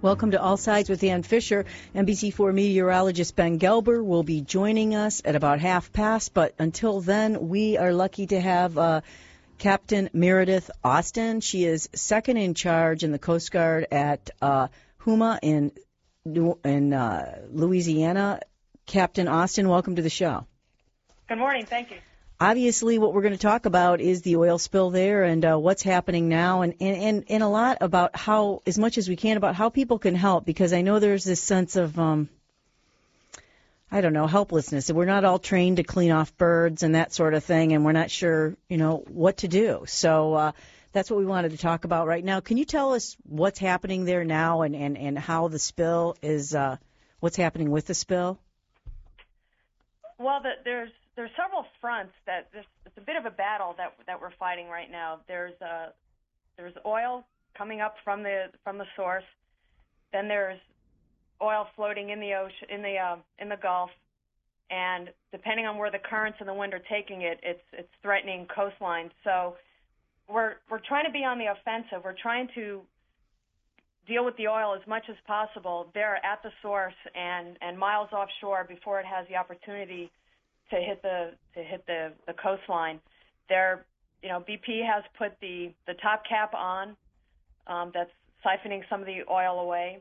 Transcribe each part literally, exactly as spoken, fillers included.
Welcome to All Sides with Ann Fisher. N B C four meteorologist Ben Gelber will be joining us at about half past, but until then, we are lucky to have uh, Captain Meredith Austin. She is second in charge in the Coast Guard at uh, Houma in, in uh, Louisiana. Captain Austin, welcome to the show. Good morning. Thank you. Obviously, what we're going to talk about is the oil spill there and uh, what's happening now, and, and, and, and a lot about how, as much as we can, about how people can help, because I know there's this sense of, um, I don't know, helplessness. We're not all trained to clean off birds and that sort of thing, and we're not sure, you know, what to do. So uh, that's what we wanted to talk about right now. Can you tell us what's happening there now and, and, and how the spill is, uh, what's happening with the spill? Well, the, there's There's several fronts that there's, it's a bit of a battle that that we're fighting right now. There's uh, there's oil coming up from the from the source. Then there's oil floating in the ocean in the uh, in the Gulf, and depending on where the currents and the wind are taking it, it's it's threatening coastlines. So we're we're trying to be on the offensive. We're trying to deal with the oil as much as possible there at the source and, and miles offshore before it has the opportunity to hit the to hit the, the coastline. There, you know, B P has put the, the top cap on um, that's siphoning some of the oil away.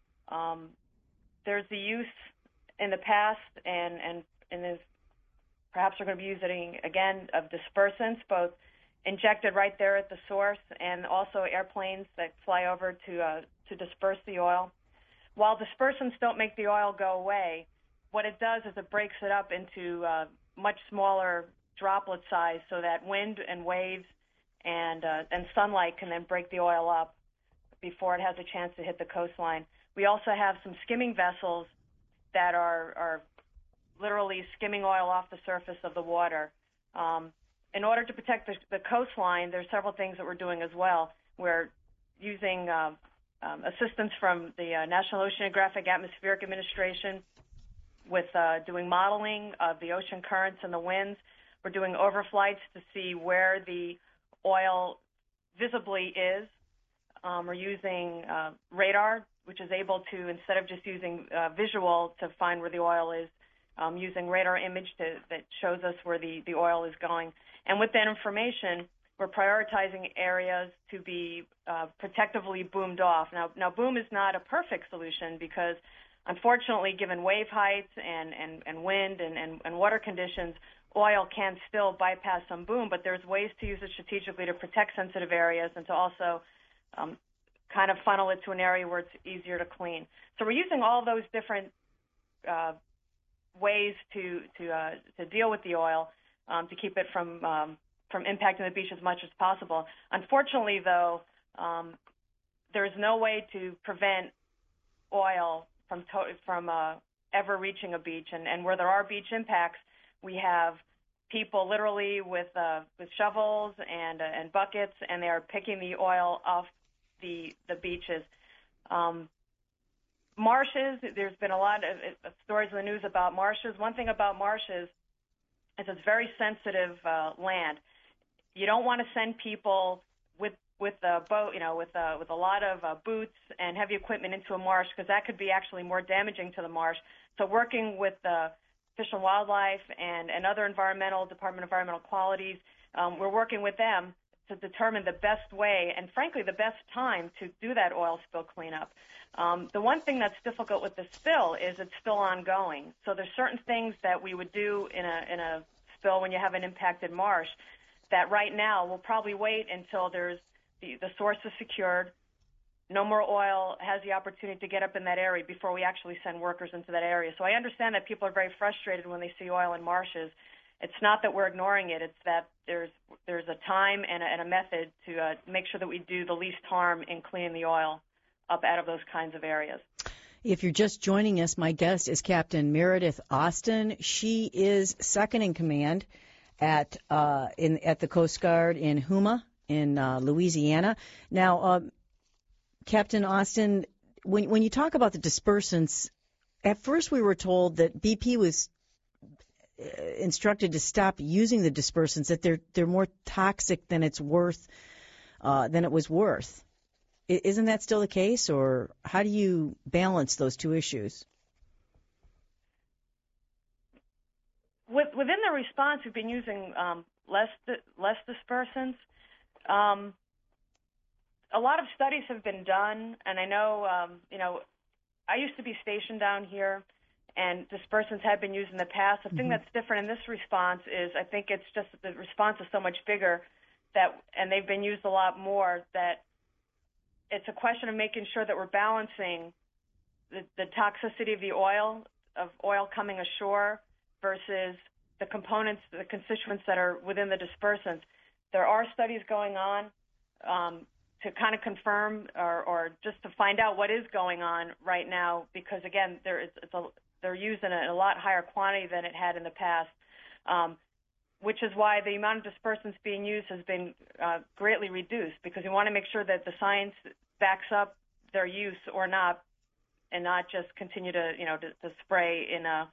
Um, there's the use in the past, and and and there's, perhaps we're going to be using again of dispersants, both injected right there at the source, and also airplanes that fly over to uh, to disperse the oil. While dispersants don't make the oil go away, what it does is it breaks it up into uh, much smaller droplet size, so that wind and waves and uh, and sunlight can then break the oil up before it has a chance to hit the coastline. We also have some skimming vessels that are, are literally skimming oil off the surface of the water. Um, in order to protect the, the coastline, there's several things that we're doing as well. We're using uh, um, assistance from the uh, National Oceanographic Atmospheric Administration with uh, doing modeling of the ocean currents and the winds. We're doing overflights to see where the oil visibly is. Um, we're using uh, radar, which is able to, instead of just using uh, visual to find where the oil is, um, using radar image to, that shows us where the, the oil is going. And with that information, we're prioritizing areas to be uh, protectively boomed off. Now, now, boom is not a perfect solution because, unfortunately, given wave heights and, and, and wind and, and, and water conditions, oil can still bypass some boom, but there's ways to use it strategically to protect sensitive areas and to also um, kind of funnel it to an area where it's easier to clean. So we're using all those different uh, ways to to, uh, to deal with the oil um, to keep it from um, from impacting the beach as much as possible. Unfortunately, though, um, there's no way to prevent oil from to- from uh, ever reaching a beach. And, and where there are beach impacts, we have people literally with uh, with shovels and uh, and buckets, and they are picking the oil off the the beaches. Um, marshes, there's been a lot of, of stories in the news about marshes. One thing about marshes is it's very sensitive uh, land. You don't want to send people with with a boat, you know, with a, with a lot of uh, boots and heavy equipment into a marsh, because that could be actually more damaging to the marsh. So working with the Fish and Wildlife and, and other environmental, Department of Environmental Qualities, um, we're working with them to determine the best way and, frankly, the best time to do that oil spill cleanup. Um, the one thing that's difficult with the spill is it's still ongoing. So there's certain things that we would do in a in a spill when you have an impacted marsh that right now we'll probably wait until there's the, the source is secured, no more oil has the opportunity to get up in that area before we actually send workers into that area. So I understand that people are very frustrated when they see oil in marshes. It's not that we're ignoring it. It's that there's there's a time and a, and a method to uh, make sure that we do the least harm in cleaning the oil up out of those kinds of areas. If you're just joining us, my guest is Captain Meredith Austin. She is second in command at uh, in at the Coast Guard in Houma in uh, Louisiana. Now, uh, Captain Austin, when when you talk about the dispersants, at first we were told that B P was instructed to stop using the dispersants, that they're they're more toxic than it's worth, uh, than it was worth. I- Isn't that still the case, or how do you balance those two issues? With, within the response, we've been using um, less less dispersants. Um, a lot of studies have been done, and I know, um, you know, I used to be stationed down here, and dispersants have been used in the past. The mm-hmm. thing that's different in this response is I think it's just that the response is so much bigger, that, and they've been used a lot more, that it's a question of making sure that we're balancing the, the toxicity of the oil, of oil coming ashore, versus the components, the constituents that are within the dispersants. There are studies going on um, to kind of confirm or, or just to find out what is going on right now, because, again, there is, it's a, they're used in a, in a lot higher quantity than it had in the past, um, which is why the amount of dispersants being used has been uh, greatly reduced, because we want to make sure that the science backs up their use or not, and not just continue to, you know, to, to spray in a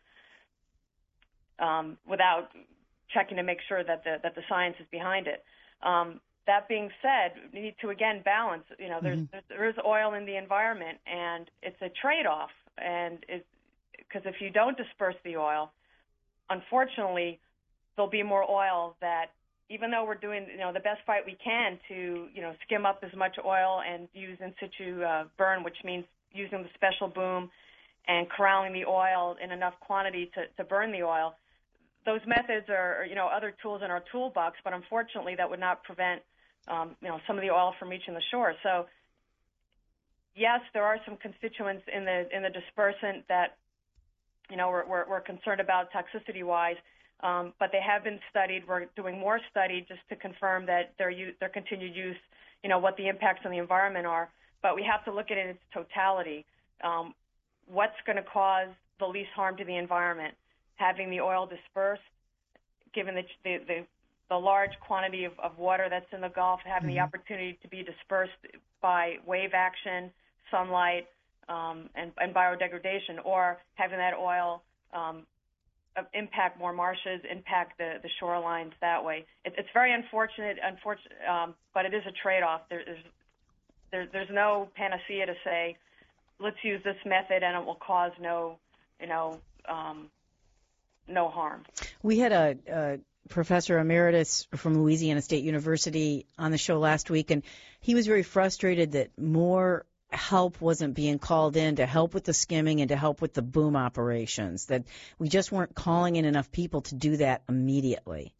Um, without checking to make sure that the that the science is behind it. Um, that being said, we need to again balance. You know, there's, mm-hmm. there's there is oil in the environment, and it's a trade-off. And because if you don't disperse the oil, unfortunately, there'll be more oil that, even though we're doing you know the best fight we can to you know skim up as much oil and use in situ uh, burn, which means using the special boom and corralling the oil in enough quantity to, to burn the oil. Those methods are, you know, other tools in our toolbox, but unfortunately that would not prevent, um, you know, some of the oil from reaching the shore. So, yes, there are some constituents in the in the dispersant that, you know, we're we're, we're concerned about toxicity-wise, um, but they have been studied. We're doing more study just to confirm that their use, their continued use, you know, what the impacts on the environment are. But we have to look at it in its totality. Um, what's going to cause the least harm to the environment? Having the oil dispersed, given the the, the, the large quantity of, of water that's in the Gulf, having mm-hmm. the opportunity to be dispersed by wave action, sunlight, um, and, and biodegradation, or having that oil um, impact more marshes, impact the, the shorelines that way. It, it's very unfortunate, unfortunate, um, but it is a trade-off. There, there's there, there's no panacea to say, let's use this method and it will cause no, you know, um, no harm. We had a, a professor emeritus from Louisiana State University on the show last week, and he was very frustrated that more help wasn't being called in to help with the skimming and to help with the boom operations, that we just weren't calling in enough people to do that immediately.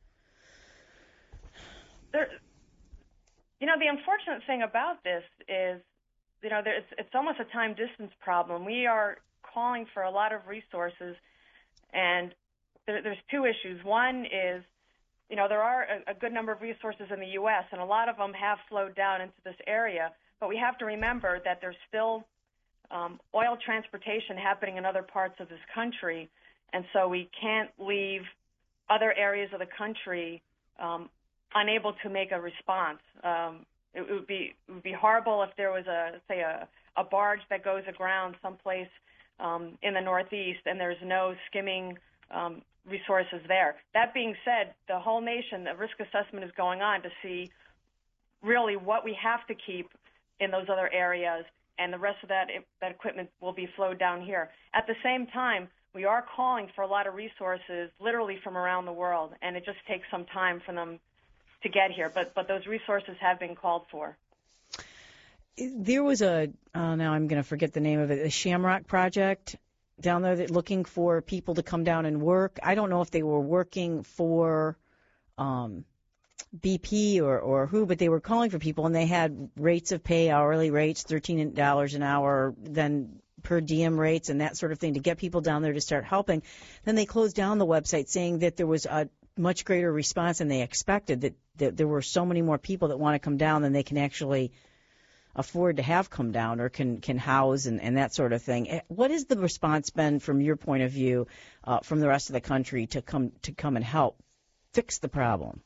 There, you know, the unfortunate thing about this is, you know, there's, it's almost a time distance problem. We are calling for a lot of resources, and there, there's two issues. One is, you know, there are a, a good number of resources in the U S, and a lot of them have flowed down into this area, but we have to remember that there's still um, oil transportation happening in other parts of this country, and so we can't leave other areas of the country um, unable to make a response. Um, It would be it would be horrible if there was a say a, a barge that goes aground someplace um, in the Northeast and there's no skimming um, resources there. That being said, the whole nation, the risk assessment is going on to see really what we have to keep in those other areas, and the rest of that that equipment will be flowed down here. At the same time, we are calling for a lot of resources, literally from around the world, and it just takes some time for them to get here, but but those resources have been called for. There was a, oh, now I'm going to forget the name of it, a Shamrock Project down there that looking for people to come down and work. I don't know if they were working for um, B P or, or who, but they were calling for people, and they had rates of pay, hourly rates, thirteen dollars an hour, then per diem rates and that sort of thing to get people down there to start helping. Then they closed down the website saying that there was a much greater response than they expected, that, that there were so many more people that want to come down than they can actually afford to have come down or can, can house and, and that sort of thing. What has the response been from your point of view uh, from the rest of the country to come to come and help fix the problem?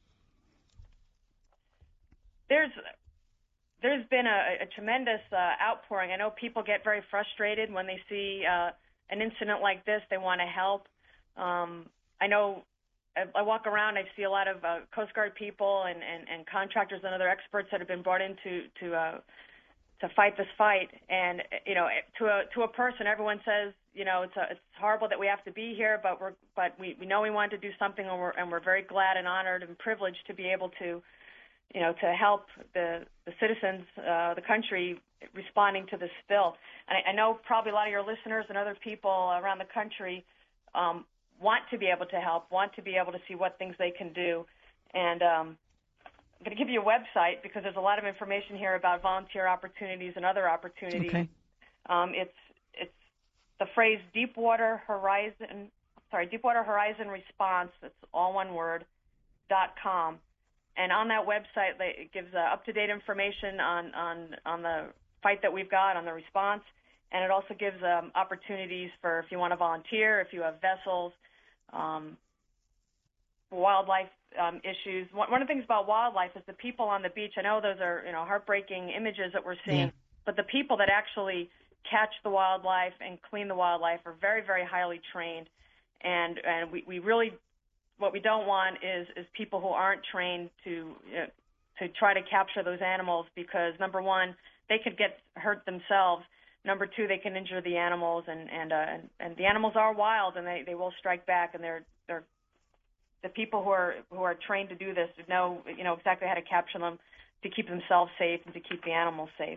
There's there's been a, a tremendous uh, outpouring. I know people get very frustrated when they see uh, an incident like this. They want to help. Um, I know I, I walk around, I see a lot of uh, Coast Guard people and, and, and contractors and other experts that have been brought in to to uh, to fight this fight. And you know, to a to a person, everyone says, you know, it's a, it's horrible that we have to be here, but we're but we, we know we want to do something, and we're and we're very glad and honored and privileged to be able to, you know, to help the the citizens, uh, the country responding to this spill. And I, I know probably a lot of your listeners and other people around the country um, want to be able to help, want to be able to see what things they can do. And um, I'm going to give you a website because there's a lot of information here about volunteer opportunities and other opportunities. Okay. Um, it's it's the phrase Deepwater Horizon, sorry, Deepwater Horizon Response. That's all one word. dot com. And on that website, it gives uh, up-to-date information on, on on the fight that we've got, on the response, and it also gives um, opportunities for if you want to volunteer, if you have vessels, um, wildlife um, issues. One, one of the things about wildlife is the people on the beach. I know those are you know heartbreaking images that we're seeing, Yeah. but the people that actually catch the wildlife and clean the wildlife are very, very highly trained, and and we, we really. What we don't want is, is people who aren't trained to uh, to try to capture those animals because, number one, they could get hurt themselves. Number two, they can injure the animals, and and uh, and, and the animals are wild, and they, they will strike back. And they're they're the people who are who are trained to do this know you know exactly how to capture them to keep themselves safe and to keep the animals safe.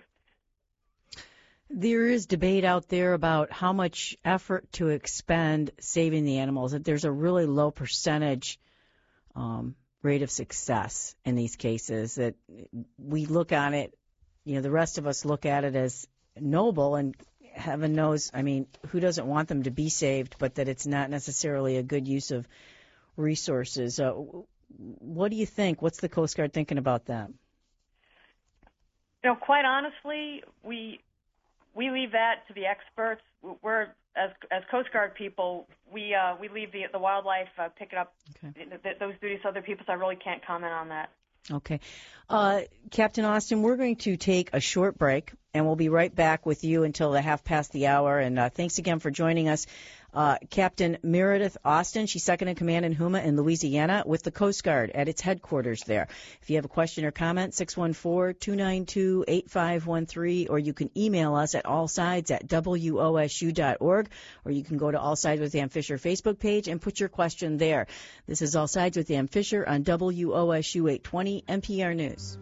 There is debate out there about how much effort to expend saving the animals. That there's a really low percentage um, rate of success in these cases. That we look on it, you know, the rest of us look at it as noble, and heaven knows, I mean, who doesn't want them to be saved? But that it's not necessarily a good use of resources. Uh, what do you think? What's the Coast Guard thinking about that? You know, quite honestly, we. We leave that to the experts. We're as as Coast Guard people, we uh, we leave the the wildlife uh, picking up Okay. th- th- those duties to other people. So I really can't comment on that. Okay. Uh, Captain Austin, we're going to take a short break, and we'll be right back with you until the half past the hour. And uh, thanks again for joining us. Uh, Captain Meredith Austin, she's second in command in Houma in Louisiana with the Coast Guard at its headquarters there. If you have a question or comment, six one four, two nine two, eight five one three, or you can email us at allsides at W O S U dot org, or you can go to All Sides with Ann Fisher Facebook page and put your question there. This is All Sides with Ann Fisher on W O S U eight twenty N P R News.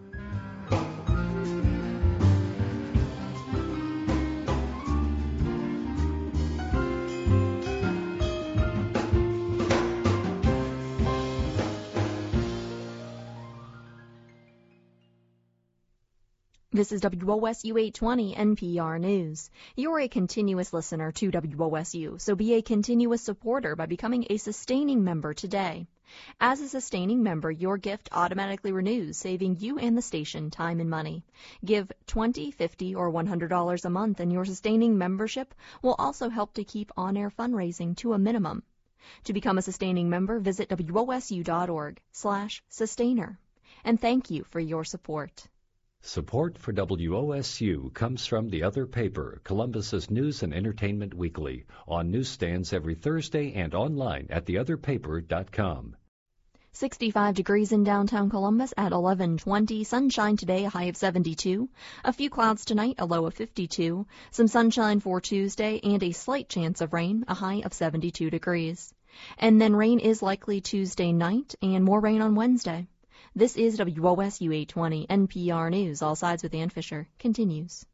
This is W O S U eight twenty N P R News. You're a continuous listener to W O S U, so be a continuous supporter by becoming a sustaining member today. As a sustaining member, your gift automatically renews, saving you and the station time and money. Give twenty dollars, fifty dollars, or one hundred dollars a month, and your sustaining membership will also help to keep on-air fundraising to a minimum. To become a sustaining member, visit W O S U dot org slash sustainer. And thank you for your support. Support for W O S U comes from the other paper, Columbus's News and Entertainment Weekly, on newsstands every Thursday and online at the other paper dot com. sixty-five degrees in downtown Columbus at eleven twenty. Sunshine today, a high of seventy-two. A few clouds tonight, a low of fifty-two. Some sunshine for Tuesday and a slight chance of rain, a high of seventy-two degrees. And then rain is likely Tuesday night and more rain on Wednesday. This is W O S U eight twenty N P R News. All Sides with Ann Fisher continues.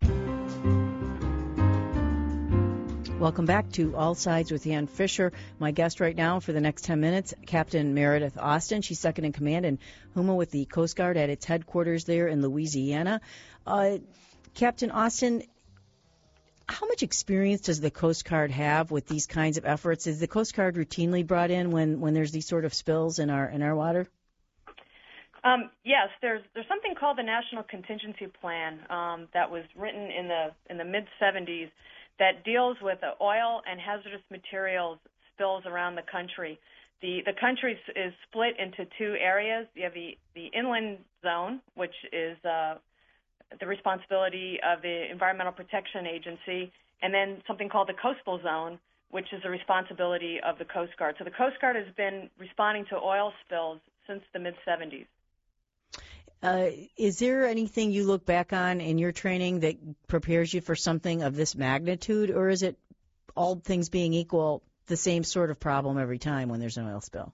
Welcome back to All Sides with Ann Fisher. My guest right now for the next ten minutes, Captain Meredith Austin. She's second in command in Houma with the Coast Guard at its headquarters there in Louisiana. Uh, Captain Austin, how much experience does the Coast Guard have with these kinds of efforts? Is the Coast Guard routinely brought in when, when there's these sort of spills in our in our water? Um, yes, there's there's something called the National Contingency Plan um, that was written in the in the mid seventies that deals with the oil and hazardous materials spills around the country. The the country is split into two areas. You have the, the inland zone, which is uh, the responsibility of the Environmental Protection Agency, and then something called the coastal zone, which is the responsibility of the Coast Guard. So the Coast Guard has been responding to oil spills since the mid seventies. Uh, is there anything you look back on in your training that prepares you for something of this magnitude, or is it, all things being equal, the same sort of problem every time when there's an oil spill?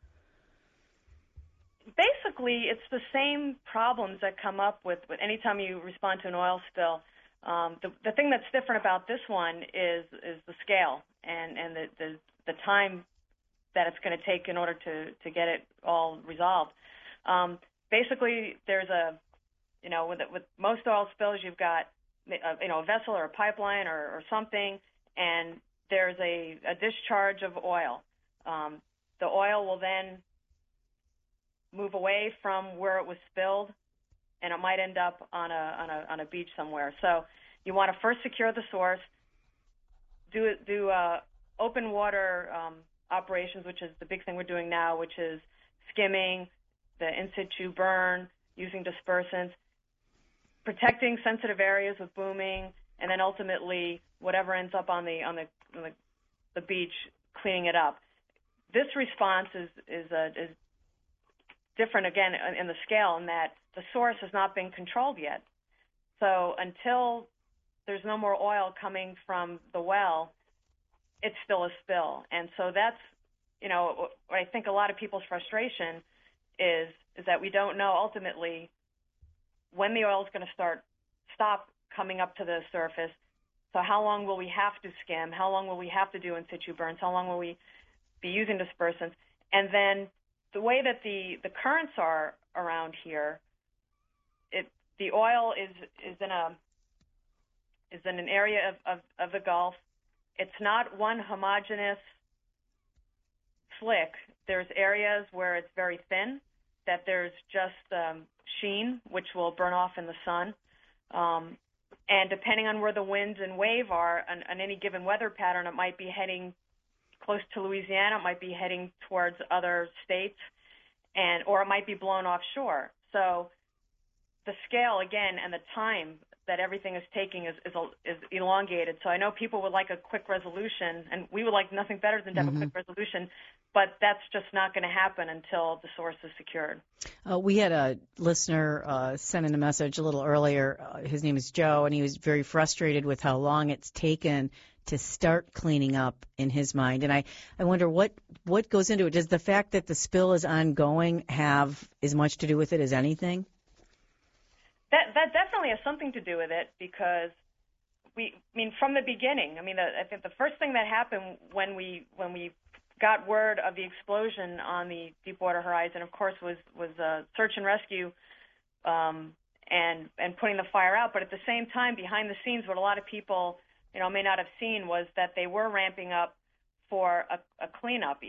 Basically, it's the same problems that come up with, with any time you respond to an oil spill. Um, the, the thing that's different about this one is is the scale and, and the, the, the time that it's going to take in order to, to get it all resolved. Um, basically, there's a, you know, with, with most oil spills, you've got, a, you know, a vessel or a pipeline or, or something, and there's a, a discharge of oil. Um, the oil will then move away from where it was spilled, and it might end up on a on a on a beach somewhere. So you want to first secure the source, do do uh, open water um, operations, which is the big thing we're doing now, which is skimming, the in situ burn, using dispersants, protecting sensitive areas with booming, and then ultimately whatever ends up on the on the on the, the beach, cleaning it up. This response is is uh, is different again in the scale in that the source has not been controlled yet. So until there's no more oil coming from the well, it's still a spill. And so that's, you know, what I think a lot of people's frustration is is that we don't know ultimately when the oil is going to start stop coming up to the surface. So how long will we have to skim? How long will we have to do in situ burns? How long will we be using dispersants? And then the way that the, the currents are around here, it the oil is is in a is in an area of, of, of the Gulf. It's not one homogeneous slick. There's areas where it's very thin, that there's just um, sheen, which will burn off in the sun. Um, and depending on where the winds and wave are on, on any given weather pattern, it might be heading close to Louisiana, it might be heading towards other states, and or it might be blown offshore. So the scale, again, and the time that everything is taking is, is, is elongated. So I know people would like a quick resolution, and we would like nothing better than to have mm-hmm. a quick resolution, but that's just not going to happen until the source is secured. Uh, we had a listener uh, send in a message a little earlier. Uh, his name is Joe, and he was very frustrated with how long it's taken to start cleaning up in his mind. And I, I wonder what, what goes into it. Does the fact that the spill is ongoing have as much to do with it as anything? That that definitely has something to do with it because we, I mean, from the beginning, I mean, the, I think the first thing that happened when we when we got word of the explosion on the Deepwater Horizon, of course, was was uh, search and rescue um, and and putting the fire out. But at the same time, behind the scenes, what a lot of people, you know, may not have seen was that they were ramping up for a, a cleanup.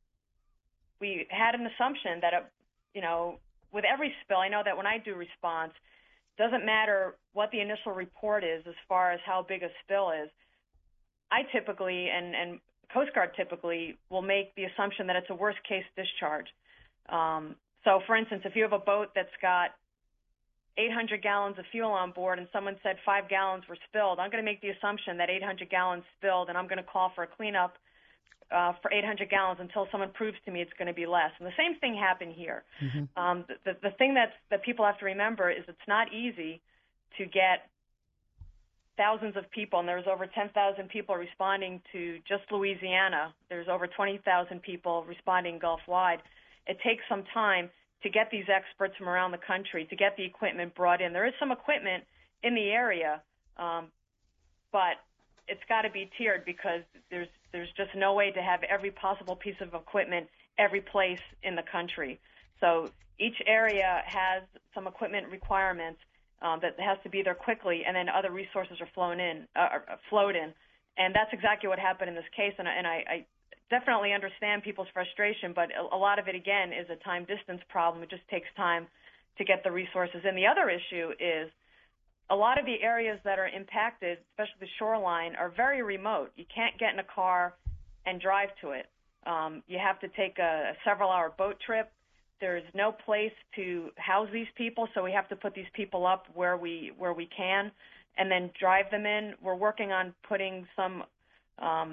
We had an assumption that, a, you know, with every spill, I know that when I do response, doesn't matter what the initial report is as far as how big a spill is. I typically, and, and Coast Guard typically, will make the assumption that it's a worst-case discharge. Um, so, for instance, if you have a boat that's got eight hundred gallons of fuel on board and someone said five gallons were spilled, I'm going to make the assumption that eight hundred gallons spilled, and I'm going to call for a cleanup uh, for eight hundred gallons until someone proves to me it's going to be less. And the same thing happened here. Mm-hmm. Um, the, the, the thing that's, that people have to remember is it's not easy to get thousands of people, and there's over ten thousand people responding to just Louisiana. There's over twenty thousand people responding Gulf-wide. It takes some time to get these experts from around the country, to get the equipment brought in. There is some equipment in the area, um, but it's got to be tiered because there's there's just no way to have every possible piece of equipment every place in the country. So each area has some equipment requirements um, that has to be there quickly, and then other resources are flown in, uh, are flowed in, and that's exactly what happened in this case. And, and I, I definitely understand people's frustration, but a, a lot of it again is a time distance problem. It just takes time to get the resources in. The other issue is a lot of the areas that are impacted, especially the shoreline, are very remote. You can't get in a car and drive to it. Um, you have to take a, a several-hour boat trip. There's no place to house these people, so we have to put these people up where we where we can and then drive them in. We're working on putting some um,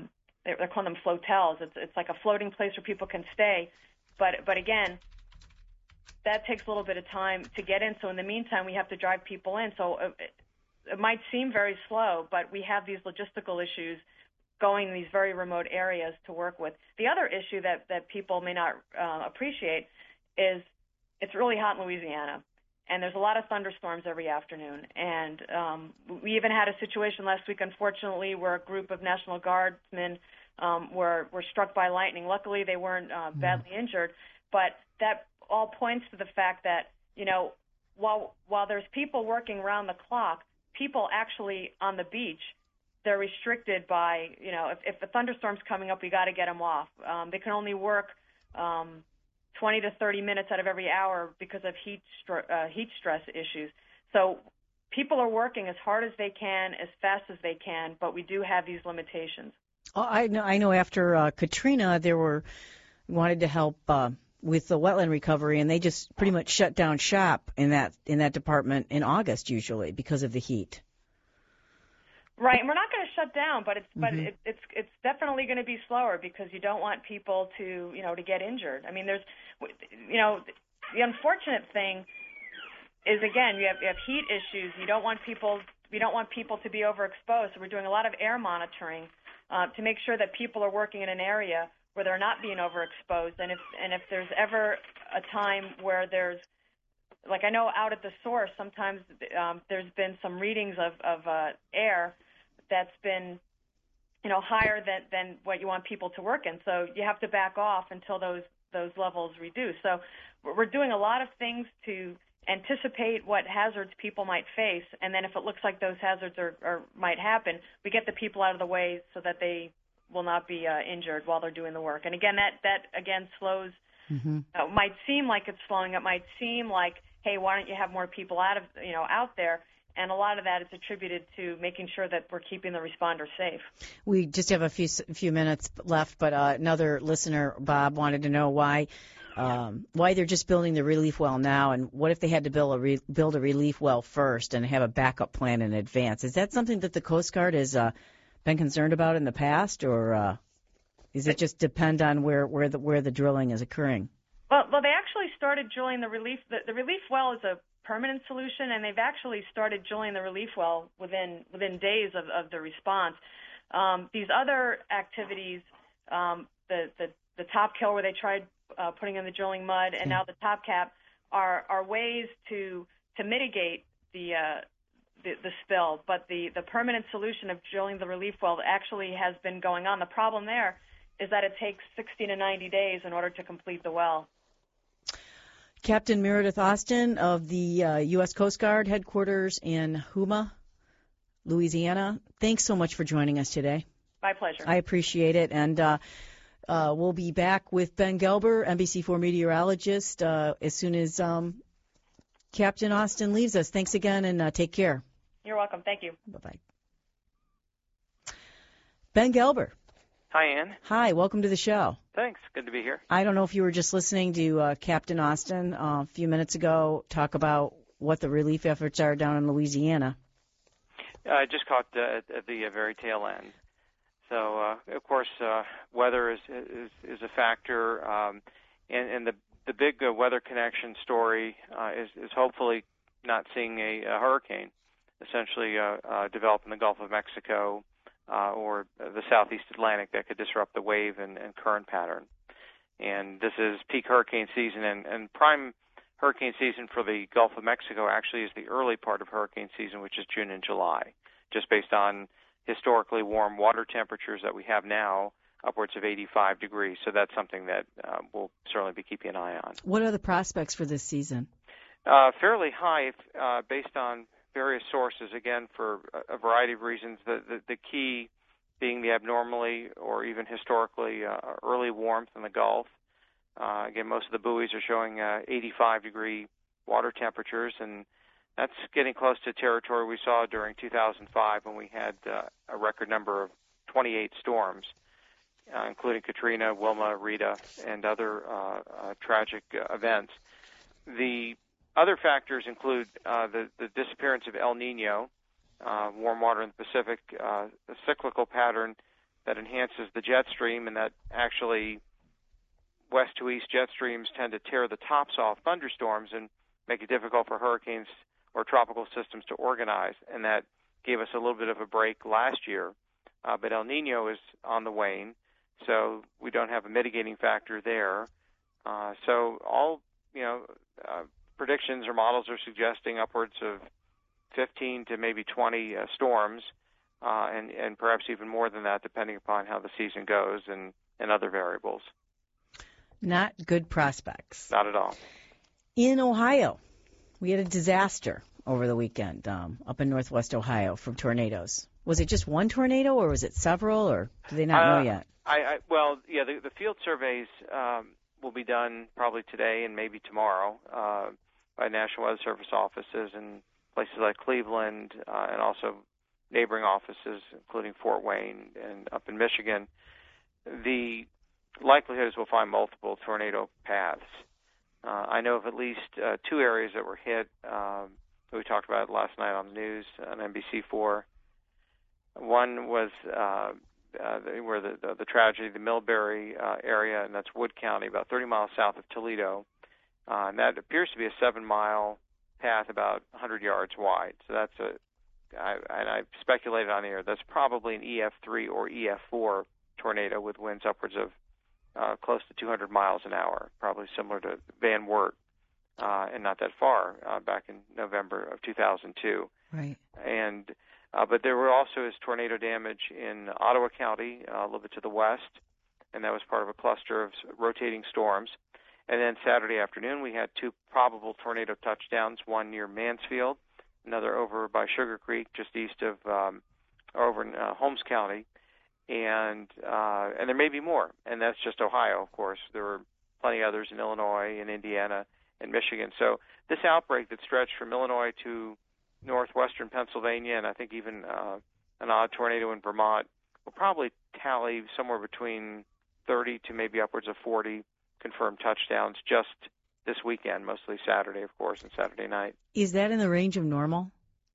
they're, they're calling them flotels. It's it's like a floating place where people can stay, but but again, that takes a little bit of time to get in. So in the meantime, we have to drive people in. So it, it might seem very slow, but we have these logistical issues going in these very remote areas to work with. The other issue that, that people may not uh, appreciate is it's really hot in Louisiana, and there's a lot of thunderstorms every afternoon. And um, we even had a situation last week, unfortunately, where a group of National Guardsmen um, were, were struck by lightning. Luckily, they weren't uh, badly injured, but that all points to the fact that, you know, while while there's people working around the clock, people actually on the beach, they're restricted by, you know, if, if a thunderstorm's coming up, we got to get them off. Um, they can only work um, twenty to thirty minutes out of every hour because of heat str- uh, heat stress issues. So people are working as hard as they can, as fast as they can, but we do have these limitations. Oh, I know. I know. After uh, Katrina, there were wanted to help uh, with the wetland recovery, and they just pretty much shut down shop in that in that department in August usually because of the heat. Right, and we're not going to shut down, but it's mm-hmm. but it, it's it's definitely going to be slower because you don't want people to you know to get injured. I mean, there's you know the unfortunate thing is again you have you have heat issues. You don't want people we don't want people to be overexposed. So we're doing a lot of air monitoring uh, to make sure that people are working in an area where they're not being overexposed. And if and if there's ever a time where there's like I know out at the source, sometimes um, there's been some readings of, of uh, air that's been, you know, higher than, than what you want people to work in. So you have to back off until those those levels reduce. So we're doing a lot of things to anticipate what hazards people might face, and then if it looks like those hazards are, are might happen, we get the people out of the way so that they will not be uh, injured while they're doing the work. And again, that that again slows. Mm-hmm. Uh, it might seem like it's slowing. It might seem like, hey, why don't you have more people out of you know out there? And a lot of that is attributed to making sure that we're keeping the responders safe. We just have a few few minutes left, but uh, another listener, Bob, wanted to know why um, why they're just building the relief well now, and what if they had to build a re- build a relief well first and have a backup plan in advance? Is that something that the Coast Guard has uh, been concerned about in the past, or uh, does it just depend on where where the where the drilling is occurring? Well, well, they actually started drilling the relief. The, the relief well is a permanent solution, and they've actually started drilling the relief well within within days of, of the response. Um, these other activities, um, the, the the top kill where they tried uh, putting in the drilling mud, and now the top cap, are are ways to to mitigate the uh, the, the spill. But the the permanent solution of drilling the relief well actually has been going on. The problem there is that it takes sixty to ninety days in order to complete the well. Captain Meredith Austin of the uh, U S Coast Guard headquarters in Houma, Louisiana. Thanks so much for joining us today. My pleasure. I appreciate it. And uh, uh, we'll be back with Ben Gelber, N B C four meteorologist, uh, as soon as um, Captain Austin leaves us. Thanks again, and uh, take care. You're welcome. Thank you. Bye-bye. Ben Gelber. Hi, Ann. Hi, welcome to the show. Thanks. Good to be here. I don't know if you were just listening to uh, Captain Austin uh, a few minutes ago talk about what the relief efforts are down in Louisiana. Uh, I just caught uh, at the uh, very tail end. So, uh, of course, uh, weather is, is is a factor, um, and, and the the big uh, weather connection story uh, is, is hopefully not seeing a, a hurricane essentially uh, uh, develop in the Gulf of Mexico. Uh, or the southeast Atlantic that could disrupt the wave and, and current pattern. And this is peak hurricane season, and, and prime hurricane season for the Gulf of Mexico actually is the early part of hurricane season, which is June and July, just based on historically warm water temperatures that we have now, upwards of eighty-five degrees. So that's something that uh, we'll certainly be keeping an eye on. What are the prospects for this season? Uh, fairly high, uh, based on various sources, again, for a variety of reasons, the, the, the key being the abnormally or even historically uh, early warmth in the Gulf. Uh, again, most of the buoys are showing uh, eighty-five degree water temperatures, and that's getting close to territory we saw during two thousand five when we had uh, a record number of twenty-eight storms, uh, including Katrina, Wilma, Rita, and other uh, uh, tragic uh, events. The other factors include uh, the, the disappearance of El Nino, uh, warm water in the Pacific, uh, a cyclical pattern that enhances the jet stream, and that actually west to east jet streams tend to tear the tops off thunderstorms and make it difficult for hurricanes or tropical systems to organize, and that gave us a little bit of a break last year. Uh, but El Nino is on the wane, so we don't have a mitigating factor there. Uh, so all, you know, uh, predictions or models are suggesting upwards of fifteen to maybe twenty uh, storms, uh, and, and perhaps even more than that, depending upon how the season goes and, and other variables. Not good prospects. Not at all. In Ohio, we had a disaster over the weekend um, up in northwest Ohio from tornadoes. Was it just one tornado, or was it several, or do they not uh, know yet? I, I, well, yeah, the, the field surveys um, will be done probably today and maybe tomorrow uh, by National Weather Service offices in places like Cleveland uh, and also neighboring offices, including Fort Wayne and up in Michigan. The likelihood is we'll find multiple tornado paths. Uh, I know of at least uh, two areas that were hit um, that we talked about last night on the news on N B C four. One was uh, uh, where the, the, the tragedy, the Millbury uh, area, and that's Wood County, about thirty miles south of Toledo. Uh, and that appears to be a seven-mile path about one hundred yards wide. So that's a, I, and I speculated on the air, that's probably an E F three or E F four tornado with winds upwards of uh, close to two hundred miles an hour, probably similar to Van Wert, uh, and not that far, uh, back in November of two thousand two. Right. And uh, but there were also is tornado damage in Ottawa County, uh, a little bit to the west, and that was part of a cluster of rotating storms. And then Saturday afternoon, we had two probable tornado touchdowns, one near Mansfield, another over by Sugar Creek, just east of, um, or over in uh, Holmes County. And uh, and there may be more, and that's just Ohio, of course. There were plenty others in Illinois and Indiana and Michigan. So this outbreak that stretched from Illinois to northwestern Pennsylvania, and I think even uh, an odd tornado in Vermont, will probably tally somewhere between thirty to maybe upwards of forty confirmed touchdowns just this weekend, mostly Saturday, of course, and Saturday night. Is that in the range of normal?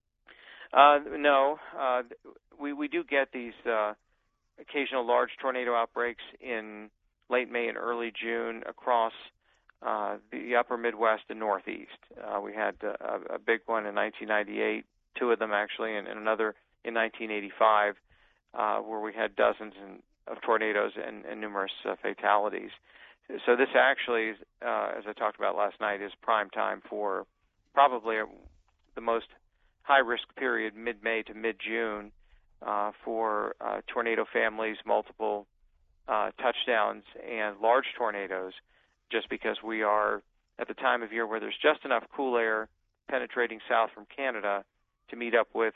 Uh, no. Uh, we, we do get these uh, occasional large tornado outbreaks in late May and early June across uh, the upper Midwest and Northeast. Uh, we had a, a big one in nineteen ninety-eight, two of them actually, and, and another in nineteen eighty-five, uh, where we had dozens in, of tornadoes and, and numerous uh, fatalities. So this actually, uh, as I talked about last night, is prime time for probably a, the most high-risk period, mid-May to mid-June, uh, for uh, tornado families, multiple uh, touchdowns, and large tornadoes, just because we are at the time of year where there's just enough cool air penetrating south from Canada to meet up with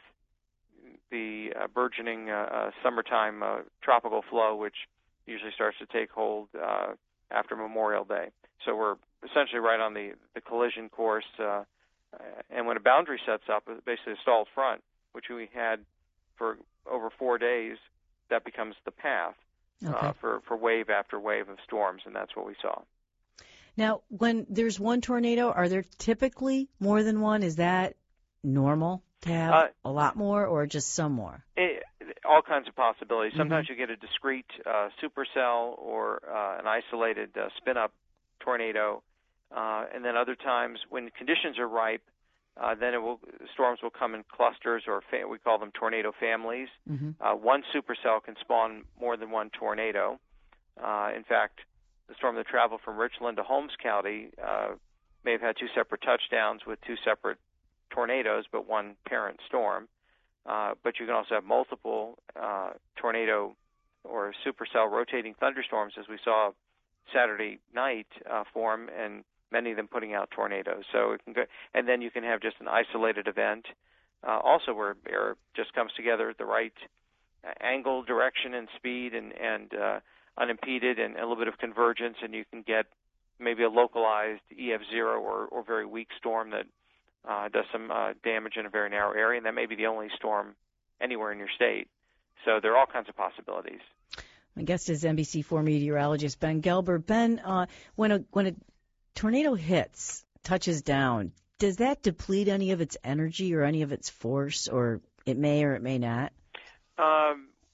the uh, burgeoning uh, uh, summertime uh, tropical flow, which usually starts to take hold uh, after Memorial Day. So we're essentially right on the, the collision course. Uh, and when a boundary sets up, basically a stalled front, which we had for over four days, that becomes the path okay. uh, for, for wave after wave of storms, and that's what we saw. Now, when there's one tornado, are there typically more than one? Is that normal to have uh, a lot more or just some more? It, all kinds of possibilities. Sometimes mm-hmm. you get a discrete uh, supercell or uh, an isolated uh, spin-up tornado, uh, and then other times when conditions are ripe, uh, then it will storms will come in clusters, or fa- we call them tornado families. Mm-hmm. Uh, one supercell can spawn more than one tornado. Uh, in fact, the storm that traveled from Richland to Holmes County uh, may have had two separate touchdowns with two separate tornadoes, but one parent storm. Uh, but you can also have multiple uh, tornado or supercell rotating thunderstorms, as we saw Saturday night uh, form, and many of them putting out tornadoes. So it can go, and then you can have just an isolated event, uh, also where air just comes together at the right angle, direction, and speed, and, and uh, unimpeded, and a little bit of convergence, and you can get maybe a localized E F zero or, or very weak storm that Uh, does some uh, damage in a very narrow area, and that may be the only storm anywhere in your state. So there are all kinds of possibilities. My guest is N B C four meteorologist Ben Gelber. Ben, uh, when a when a tornado hits, touches down, does that deplete any of its energy or any of its force, or it may or it may not? Um,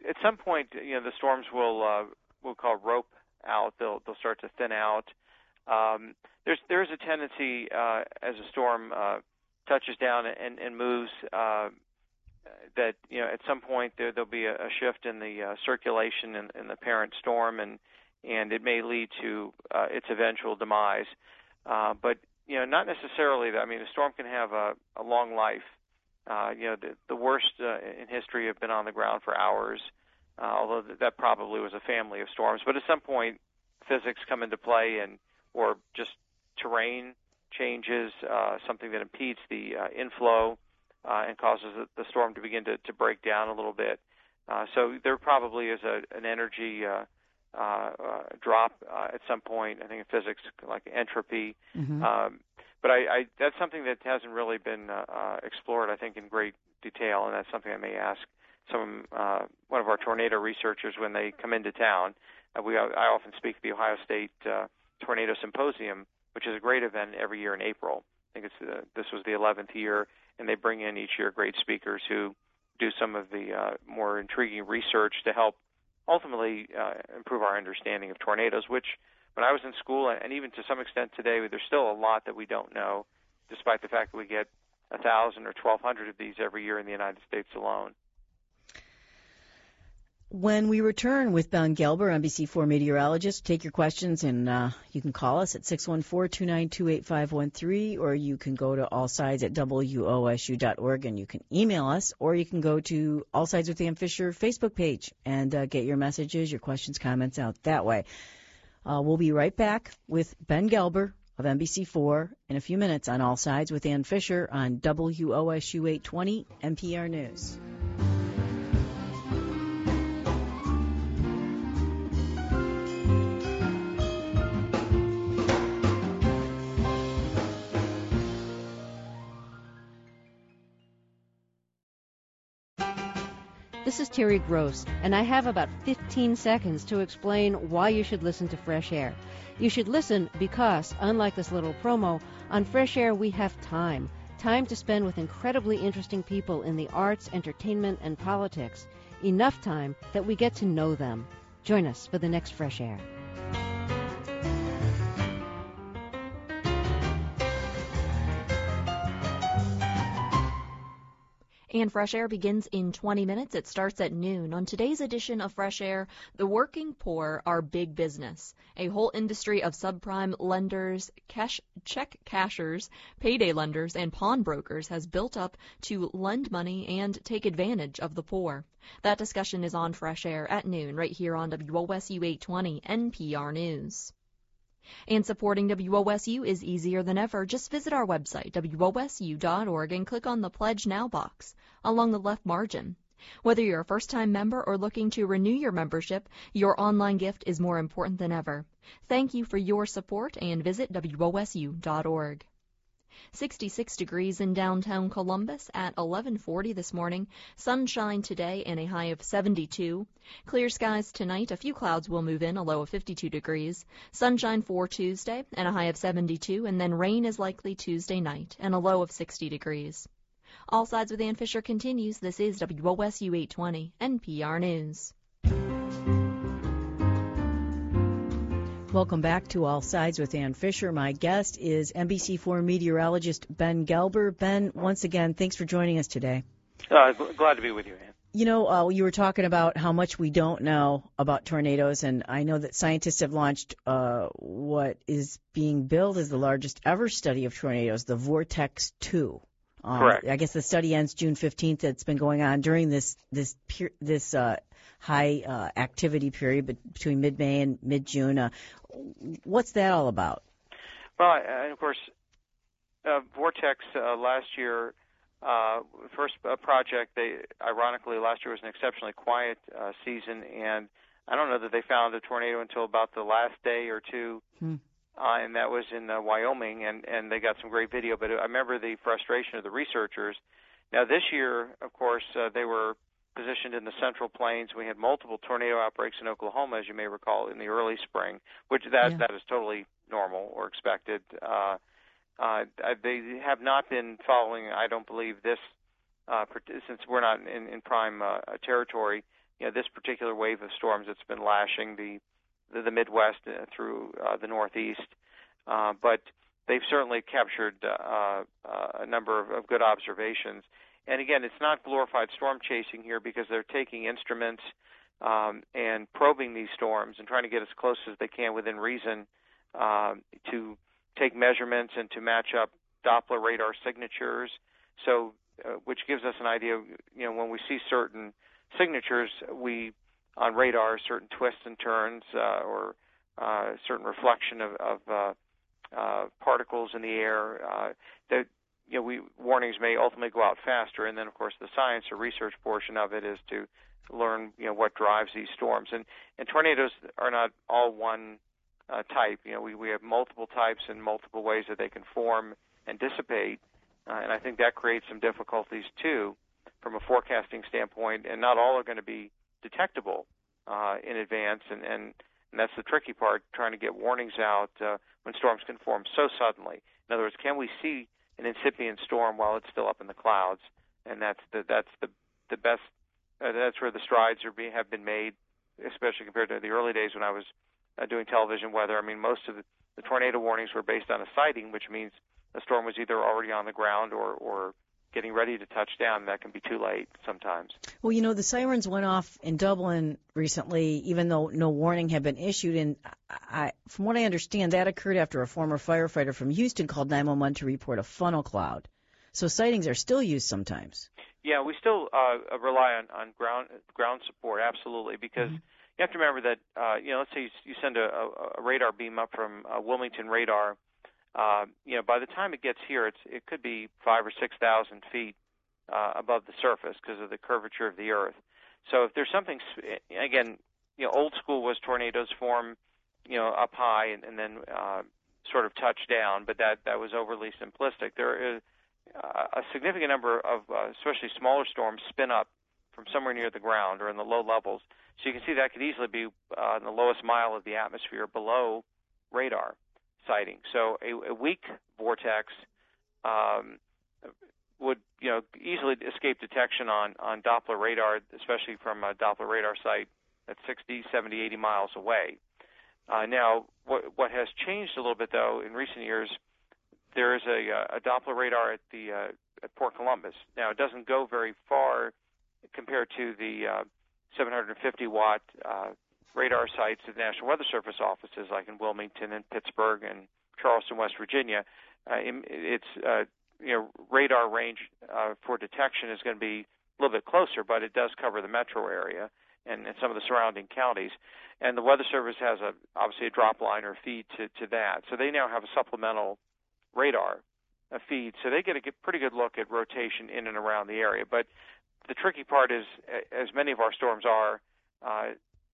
at some point, you know, the storms will uh, we'll call rope out. They'll they'll start to thin out. Um, there's there is a tendency uh, as a storm uh, touches down and, and moves uh, that you know at some point there there'll be a, a shift in the uh, circulation in, in the parent storm, and and it may lead to uh, its eventual demise. Uh, but you know, not necessarily. I mean, a storm can have a, a long life. Uh, you know, the, the worst uh, in history have been on the ground for hours, uh, although th- that probably was a family of storms. But at some point, physics come into play, and or just terrain changes, uh, something that impedes the uh, inflow uh, and causes the, the storm to begin to, to break down a little bit. Uh, so there probably is a, an energy uh, uh, uh, drop uh, at some point. I think in physics, like entropy. Mm-hmm. Um, But I, I, that's something that hasn't really been uh, uh, explored, I think, in great detail, and that's something I may ask some uh, one of our tornado researchers when they come into town. Uh, we I often speak at the Ohio State uh, Tornado Symposium, which is a great event every year in April. I think it's uh, this was the eleventh year, and they bring in each year great speakers who do some of the uh, more intriguing research to help ultimately uh, improve our understanding of tornadoes, which when I was in school, and even to some extent today, there's still a lot that we don't know, despite the fact that we get one thousand or twelve hundred of these every year in the United States alone. When we return with Ben Gelber, N B C four meteorologist, take your questions, and uh, you can call us at six one four, two nine two, eight five one three, or you can go to allsides at W O S U dot org, and you can email us, or you can go to All Sides with Ann Fisher Facebook page and uh, get your messages, your questions, comments out that way. Uh, we'll be right back with Ben Gelber of N B C four in a few minutes on All Sides with Ann Fisher on W O S U eight twenty N P R News. This is Terry Gross, and I have about fifteen seconds to explain why you should listen to Fresh Air. You should listen because, unlike this little promo, on Fresh Air we have time. Time to spend with incredibly interesting people in the arts, entertainment, and politics. Enough time that we get to know them. Join us for the next Fresh Air. And Fresh Air begins in twenty minutes. It starts at noon. On today's edition of Fresh Air, the working poor are big business. A whole industry of subprime lenders, cash, check cashers, payday lenders, and pawnbrokers has built up to lend money and take advantage of the poor. That discussion is on Fresh Air at noon right here on W O S U eight twenty N P R News. And supporting W O S U is easier than ever. Just visit our website, W O S U dot org, and click on the Pledge Now box along the left margin. Whether you're a first-time member or looking to renew your membership, your online gift is more important than ever. Thank you for your support, and visit W O S U dot org. sixty-six degrees in downtown Columbus at eleven forty this morning. Sunshine today and a high of seventy-two. Clear skies tonight. A few clouds will move in, a low of fifty-two degrees. Sunshine for Tuesday and a high of seventy-two, and then rain is likely Tuesday night and a low of sixty degrees. All Sides with Ann Fisher continues. This is W O S U eight twenty N P R News. Welcome back to All Sides with Ann Fisher. My guest is N B C four meteorologist Ben Gelber. Ben, once again, thanks for joining us today. Uh, glad to be with you, Ann. You know, uh, you were talking about how much we don't know about tornadoes, and I know that scientists have launched uh, what is being billed as the largest ever study of tornadoes, the Vortex two. Um, Correct. I guess the study ends June fifteenth. It's been going on during this this this uh, high uh, activity period between mid-May and mid-June. Uh, what's that all about? Well, and of course, uh, Vortex uh, last year, uh, first uh, project, they ironically last year was an exceptionally quiet uh, season, and I don't know that they found a tornado until about the last day or two. Hmm. Uh, and that was in uh, Wyoming, and, and they got some great video. But I remember the frustration of the researchers. Now, this year, of course, uh, they were positioned in the Central Plains. We had multiple tornado outbreaks in Oklahoma, as you may recall, in the early spring, which that yeah. that is totally normal or expected. Uh, uh, they have not been following, I don't believe, this, uh, since we're not in, in prime uh, territory, you know, this particular wave of storms that's been lashing the the, the Midwest uh, through uh, the Northeast. Uh, but they've certainly captured uh, uh, a number of, of good observations. And again, it's not glorified storm chasing here because they're taking instruments um, and probing these storms and trying to get as close as they can within reason um, to take measurements and to match up Doppler radar signatures. So, uh, which gives us an idea. You know, when we see certain signatures, we on radar, certain twists and turns uh, or uh, certain reflection of, of uh, uh, particles in the air, uh, that you know, we warnings may ultimately go out faster. And then, of course, the science or research portion of it is to learn, you know, what drives these storms. And and tornadoes are not all one uh, type. You know, we we have multiple types and multiple ways that they can form and dissipate. Uh, and I think that creates some difficulties too, from a forecasting standpoint. And not all are going to be detectable uh, in advance, and, and, and that's the tricky part, trying to get warnings out uh, when storms can form so suddenly. In other words, can we see an incipient storm while it's still up in the clouds? And that's the that's the the best. Uh, that's where the strides are being, have been made, especially compared to the early days when I was uh, doing television weather. I mean, most of the, the tornado warnings were based on a sighting, which means a storm was either already on the ground or or getting ready to touch down. That can be too late sometimes. Well, you know, the sirens went off in Dublin recently, even though no warning had been issued. And I, from what I understand, that occurred after a former firefighter from Houston called nine one one to report a funnel cloud. So sightings are still used sometimes. Yeah, we still uh, rely on, on ground ground support, absolutely, because mm-hmm. you have to remember that, uh, you know, let's say you, you send a, a radar beam up from uh, Wilmington radar. Uh, you know, by the time it gets here, it's it could be five or six thousand feet uh, above the surface because of the curvature of the Earth. So if there's something, again, you know, old school was tornadoes form, you know, up high and, and then uh, sort of touch down, but that that was overly simplistic. There is uh, a significant number of, uh, especially smaller storms, spin up from somewhere near the ground or in the low levels. So you can see that could easily be uh, in the lowest mile of the atmosphere below radar sighting. So a, a weak vortex um, would, you know, easily escape detection on, on Doppler radar, especially from a Doppler radar site at sixty, seventy, eighty miles away. Uh, now, what, what has changed a little bit, though, in recent years, there is a, a Doppler radar at the uh, at Port Columbus. Now, it doesn't go very far compared to the uh, seven hundred fifty watt uh, radar sites of the National Weather Service offices, like in Wilmington and Pittsburgh and Charleston, West Virginia. Uh, it's uh, you know, radar range uh, for detection is going to be a little bit closer, but it does cover the metro area and, and some of the surrounding counties. And the Weather Service has a obviously a drop line or feed to, to that. So they now have a supplemental radar a feed, so they get a pretty good look at rotation in and around the area. But the tricky part is, as many of our storms are, uh,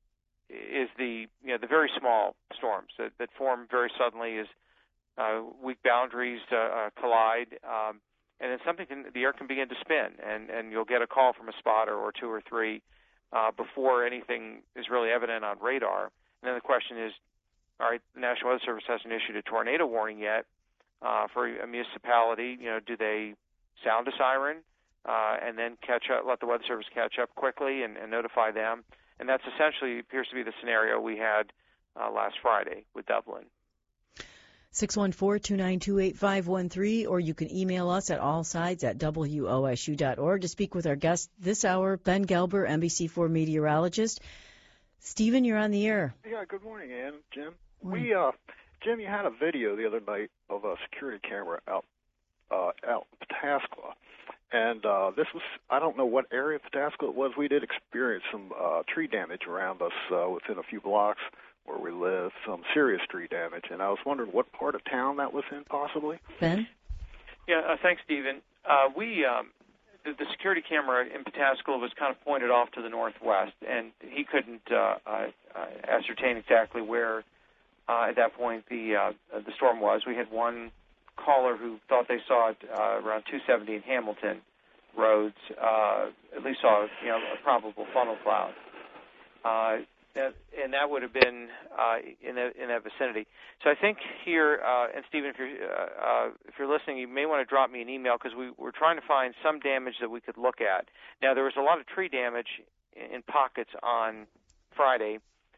is the you know the very small storms that, that form very suddenly as uh, weak boundaries uh, uh, collide, um, and then something can, the air can begin to spin, and, and you'll get a call from a spotter or two or three uh, before anything is really evident on radar. And then the question is, all right, the National Weather Service hasn't issued a tornado warning yet uh, for a municipality. You know, do they sound a siren uh, and then catch up, let the Weather Service catch up quickly and, and notify them? And that's essentially appears to be the scenario we had uh, last Friday with Dublin. six one four, two nine two, eight five one three, or you can email us at allsides at W O S U dot org to speak with our guest this hour, Ben Gelber, N B C four meteorologist. Stephen, you're on the air. Yeah, good morning, Ann, Jim. Morning. We, uh, Jim, you had a video the other night of a security camera out, uh, out in Pataskla. And uh, this was, I don't know what area of Pataskla it was. We did experience some uh, tree damage around us uh, within a few blocks where we live, some serious tree damage. And I was wondering what part of town that was in, possibly. Ben? Yeah, uh, thanks, Stephen. Uh, we, um, the, the security camera in Pataskla was kind of pointed off to the northwest, and he couldn't uh, uh, ascertain exactly where, uh, at that point, the uh, the storm was. We had one caller who thought they saw it uh, around two seventy in Hamilton roads, uh, at least saw you know a probable funnel cloud, uh, that, and that would have been uh, in the, in that vicinity. So I think here, uh, and Stephen, if you're uh, uh, if you're listening, you may want to drop me an email because we were trying to find some damage that we could look at. Now there was a lot of tree damage in pockets on Friday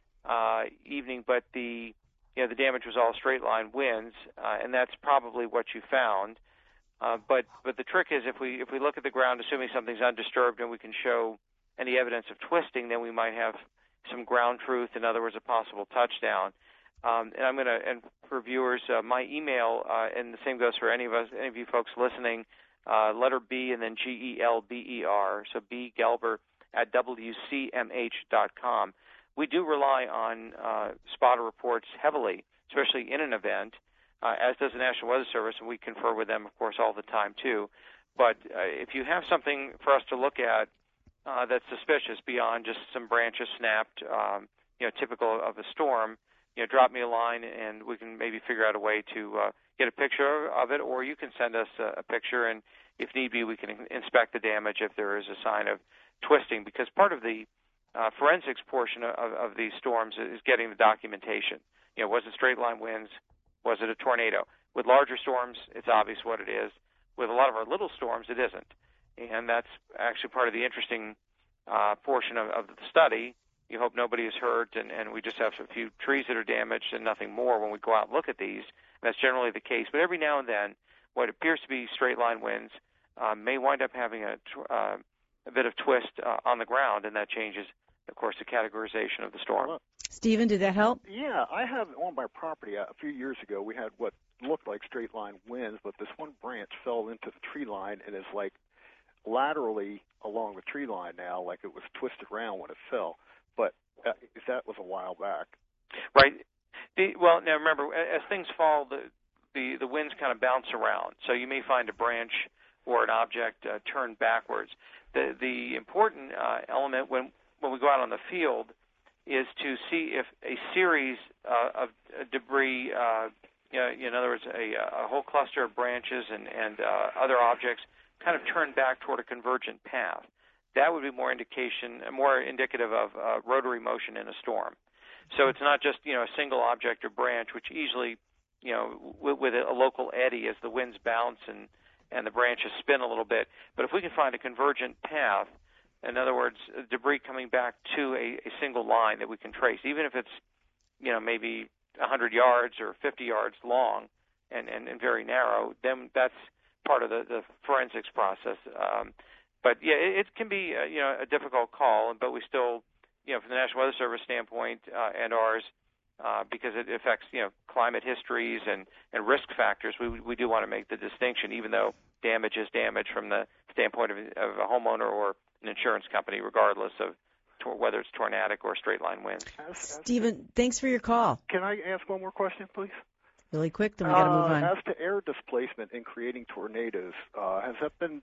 uh, evening, but the you know the damage was all straight line winds, uh, and that's probably what you found. Uh, but but the trick is if we if we look at the ground, assuming something's undisturbed, and we can show any evidence of twisting, then we might have some ground truth. In other words, a possible touchdown. Um, and I'm going to, and for viewers, uh, my email, uh, and the same goes for any of us, any of you folks listening. Uh, letter B and then G E L B E R. So B Gelber at W C M H dot com. We do rely on uh, spotter reports heavily, especially in an event, uh, as does the National Weather Service, and we confer with them, of course, all the time too. But uh, if you have something for us to look at uh, that's suspicious beyond just some branches snapped, um, you know, typical of a storm, you know, drop me a line, and we can maybe figure out a way to uh, get a picture of it, or you can send us a, a picture, and if need be, we can inspect the damage if there is a sign of twisting, because part of the uh, forensics portion of, of these storms is getting the documentation. You know, was it straight line winds? Was it a tornado? With larger storms, it's obvious what it is. With a lot of our little storms, it isn't. And that's actually part of the interesting uh, portion of, of the study. You hope nobody is hurt, and, and we just have a few trees that are damaged and nothing more when we go out and look at these. And that's generally the case. But every now and then, what appears to be straight line winds uh, may wind up having a, uh, a bit of twist uh, on the ground, and that changes, of course, the categorization of the storm. Stephen, did that help? Yeah, I have on my property a few years ago, we had what looked like straight line winds, but this one branch fell into the tree line and is like laterally along the tree line now, like it was twisted around when it fell. But uh, that was a while back. Right. The, well, now remember, as things fall, the, the, the winds kind of bounce around. So you may find a branch or an object uh, turned backwards. The, the important uh, element when, when we go out on the field is to see if a series uh, of debris, uh, you know, in other words, a, a whole cluster of branches and, and uh, other objects kind of turn back toward a convergent path. That would be more indication, more indicative of uh, rotary motion in a storm. So it's not just, you know, a single object or branch, which easily, you know, with, with a local eddy as the winds bounce and, and the branches spin a little bit. But if we can find a convergent path, in other words, debris coming back to a, a single line that we can trace, even if it's, you know, maybe one hundred yards or fifty yards long and, and, and very narrow, then that's part of the, the forensics process. Um, But, yeah, it, it can be, uh, you know, a difficult call, but we still, you know, from the National Weather Service standpoint uh, and ours, uh, because it affects, you know, climate histories and, and risk factors, we we do want to make the distinction, even though damage is damage from the standpoint of, of a homeowner or an insurance company, regardless of tor- whether it's tornadic or straight-line winds. Stephen, thanks for your call. Can I ask one more question, please? Really quick, then we got to move on. Uh, as to air displacement in creating tornadoes, uh, has that been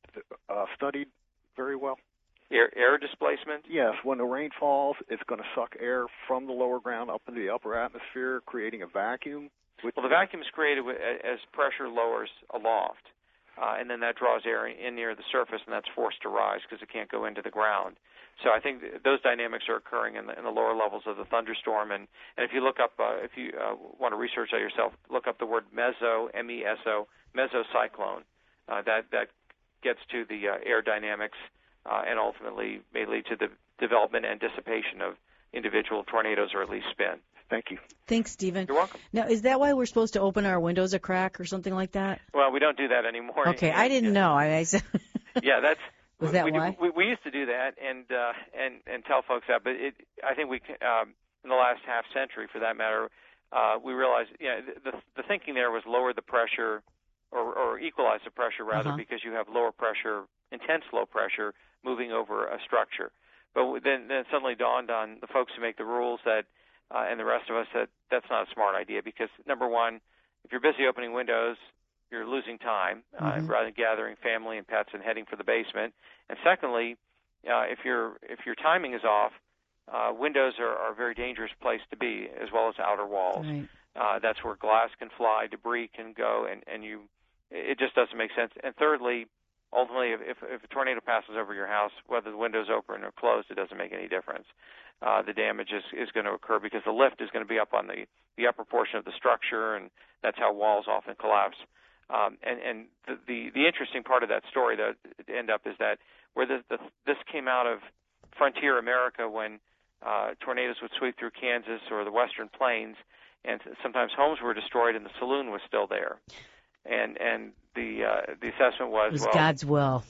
Uh, studied very well? Air, air displacement? Yes. When the rain falls, it's going to suck air from the lower ground up into the upper atmosphere, creating a vacuum. Well, the vacuum is created as pressure lowers aloft, uh, and then that draws air in near the surface, and that's forced to rise because it can't go into the ground. So I think those dynamics are occurring in the, in the lower levels of the thunderstorm. And, and if you look up, uh, if you uh, want to research that yourself, look up the word meso, M E S O, mesocyclone. Uh, that that gets to the uh, air dynamics uh, and ultimately may lead to the development and dissipation of individual tornadoes or at least spin. Thank you. Thanks, Stephen. You're welcome. Now, is that why we're supposed to open our windows a crack or something like that? Well, we don't do that anymore. Okay, I didn't know. I, I yeah, that's. Was that we, why? Do, we, we used to do that and uh, and and tell folks that, but it, I think we um, in the last half century, for that matter, uh, we realized yeah the the thinking there was lower the pressure. Or, or equalize the pressure, rather, uh-huh. because you have lower pressure, intense low pressure, moving over a structure. But then, then it suddenly dawned on the folks who make the rules that, uh, and the rest of us, that that's not a smart idea because, number one, if you're busy opening windows, you're losing time uh, mm-hmm. rather than gathering family and pets and heading for the basement. And secondly, uh, if your if your timing is off, uh, windows are, are a very dangerous place to be, as well as outer walls. Right. Uh, that's where glass can fly, debris can go, and, and you. It just doesn't make sense. And thirdly, ultimately, if, if, if a tornado passes over your house, whether the window's open or closed, it doesn't make any difference. Uh, the damage is, is going to occur because the lift is going to be up on the, the upper portion of the structure, and that's how walls often collapse. Um, and and the, the, the interesting part of that story that end up is that where the, the, this came out of frontier America when uh, tornadoes would sweep through Kansas or the western plains, and sometimes homes were destroyed and the saloon was still there. And and the uh, the assessment was, it was well, God's will.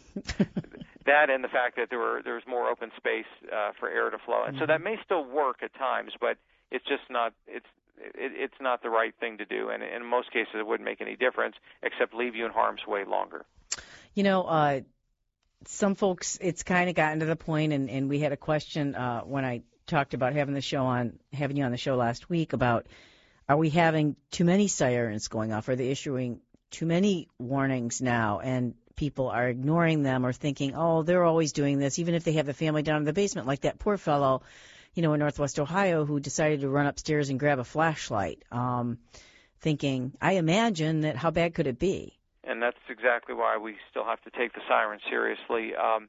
that and the fact that there were there was more open space uh, for air to flow, and mm-hmm. so that may still work at times, but it's just not it's it, it's not the right thing to do, and in most cases it wouldn't make any difference except leave you in harm's way longer. You know, uh, some folks, it's kind of gotten to the point, and, and we had a question uh, when I talked about having the show on having you on the show last week about, are we having too many sirens going off? Are they issuing too many warnings now, and people are ignoring them or thinking, oh, they're always doing this, even if they have the family down in the basement, like that poor fellow, you know, in Northwest Ohio who decided to run upstairs and grab a flashlight, um, thinking, I imagine that how bad could it be? And that's exactly why we still have to take the siren seriously. Um,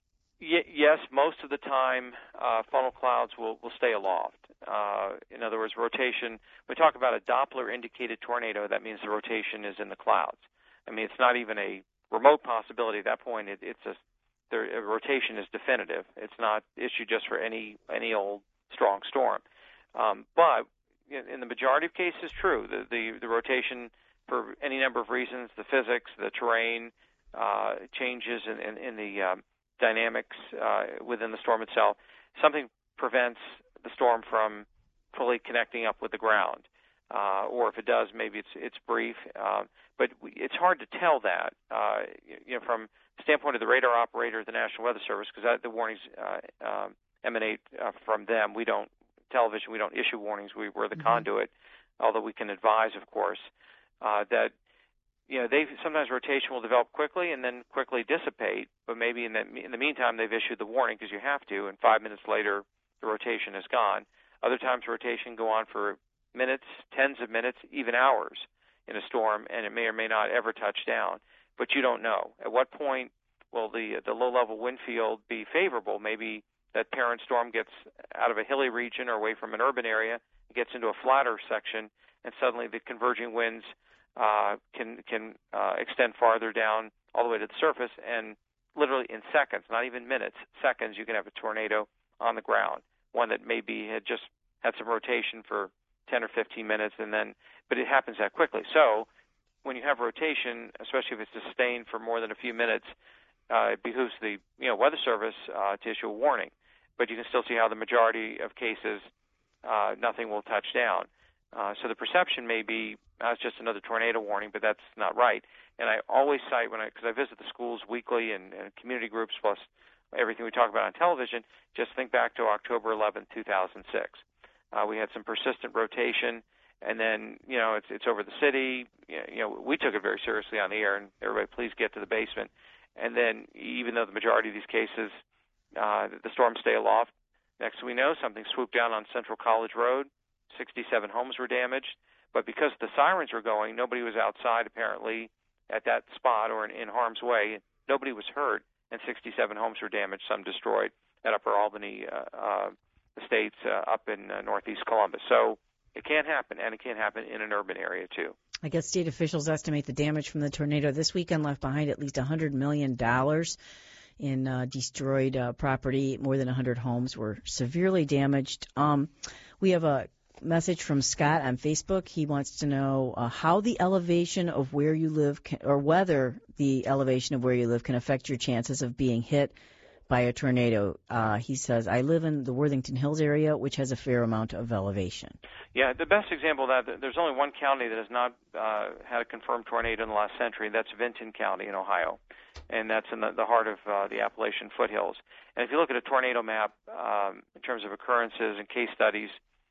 y- yes, most of the time uh, funnel clouds will, will stay aloft. Uh, in other words, rotation. We talk about a Doppler-indicated tornado. That means the rotation is in the clouds. I mean, it's not even a remote possibility at that point. It, it's a the rotation is definitive. It's not issued just for any any old strong storm. Um, but in, in the majority of cases, true. The, the the rotation, for any number of reasons, the physics, the terrain, uh, changes in, in, in the um, dynamics uh, within the storm itself. Something prevents the storm from fully connecting up with the ground, uh, or if it does, maybe it's it's brief. Uh, but we, it's hard to tell that, uh, you know, from the standpoint of the radar operator, the National Weather Service, because the warnings uh, um, emanate uh, from them. We don't television. We don't issue warnings. We, we're the mm-hmm. conduit, although we can advise, of course, uh, that. You know, they sometimes rotation will develop quickly and then quickly dissipate, but maybe in the in the meantime they've issued the warning because you have to, and five minutes later the rotation is gone. Other times rotation go on for minutes, tens of minutes, even hours in a storm, and it may or may not ever touch down. But you don't know. At what point will the the low-level wind field be favorable? Maybe that parent storm gets out of a hilly region or away from an urban area, gets into a flatter section, and suddenly the converging winds uh, can can uh, extend farther down all the way to the surface, and literally in seconds, not even minutes, seconds, you can have a tornado on the ground, one that maybe had just had some rotation for ten or fifteen minutes, and then, but it happens that quickly. So when you have rotation, especially if it's sustained for more than a few minutes, uh, it behooves the you know Weather Service uh, to issue a warning. But you can still see how the majority of cases, uh, nothing will touch down. Uh, so the perception may be, oh, it's just another tornado warning, but that's not right. And I always cite, when I, because I visit the schools weekly and, and community groups, plus everything we talk about on television, just think back to October eleventh, two thousand six. Uh, we had some persistent rotation, and then, you know, it's it's over the city. You know, we took it very seriously on the air, and everybody, please get to the basement. And then, even though the majority of these cases, uh, the storms stay aloft, next thing we know, something swooped down on Central College Road. sixty-seven homes were damaged. But because the sirens were going, nobody was outside, apparently, at that spot or in, in harm's way. Nobody was hurt, and sixty-seven homes were damaged, some destroyed at Upper Albany uh, uh, Estates uh, up in uh, northeast Columbus. So it can happen, and it can happen in an urban area, too. I guess state officials estimate the damage from the tornado this weekend left behind at least one hundred million dollars in uh, destroyed uh, property. More than one hundred homes were severely damaged. Um, we have a message from Scott on Facebook. He wants to know uh, how the elevation of where you live can, or whether the elevation of where you live can affect your chances of being hit by a tornado. Uh, he says, I live in the Worthington Hills area, which has a fair amount of elevation. Yeah, the best example of that, there's only one county that has not uh, had a confirmed tornado in the last century. That's Vinton County in Ohio, and that's in the, the heart of uh, the Appalachian foothills. And if you look at a tornado map um, in terms of occurrences and case studies,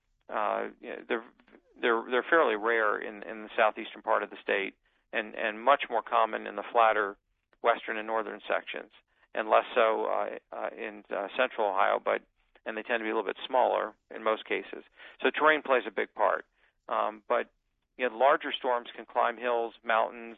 Uh, you know, they're they're they're fairly rare in, in the southeastern part of the state, and, and much more common in the flatter western and northern sections, and less so uh, uh, in uh, central Ohio. But and they tend to be a little bit smaller in most cases. So terrain plays a big part. Um, but you know, larger storms can climb hills, mountains,